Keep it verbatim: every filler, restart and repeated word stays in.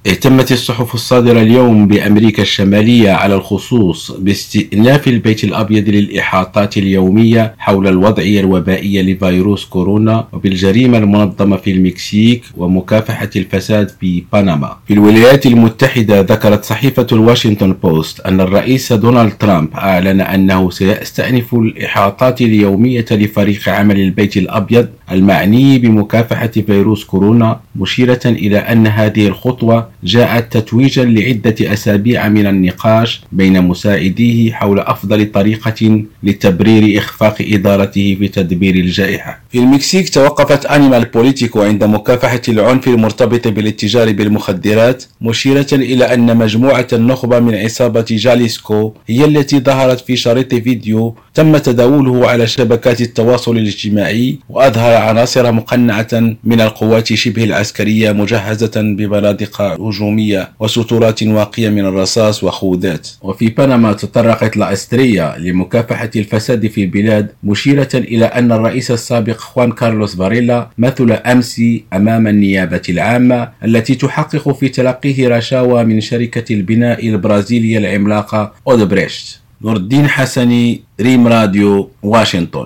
اهتمت الصحف الصادرة اليوم بأمريكا الشمالية على الخصوص باستئناف البيت الأبيض للإحاطات اليومية حول الوضعية الوبائية لفيروس كورونا وبالجريمة المنظمة في المكسيك ومكافحة الفساد في بنما. في الولايات المتحدة ذكرت صحيفة الواشنطن بوست أن الرئيس دونالد ترامب أعلن أنه سيستأنف الإحاطات اليومية لفريق عمل البيت الأبيض المعني بمكافحة فيروس كورونا، مشيرة إلى أن هذه الخطوة جاءت تتويجا لعدة أسابيع من النقاش بين مساعديه حول أفضل طريقة لتبرير إخفاق إدارته في تدبير الجائحة. في المكسيك توقفت أنيمال بوليتيكو عند مكافحة العنف المرتبط بالاتجار بالمخدرات، مشيرة إلى أن مجموعة النخبة من عصابة جاليسكو هي التي ظهرت في شريط فيديو تم تداوله على شبكات التواصل الاجتماعي، وأظهر عناصر مقنعة من القوات شبه العسكرية مجهزة ببنادق هجومية وسترات واقية من الرصاص وخوذات. وفي بنما تطرقت لا أستريا لمكافحة الفساد في البلاد، مشيرة إلى أن الرئيس السابق خوان كارلوس فاريلا مثل أمس أمام النيابة العامة التي تحقق في تلقيه رشاوى من شركة البناء البرازيلية العملاقة أودبريشت. نور الدين حسني، ريم راديو، واشنطن.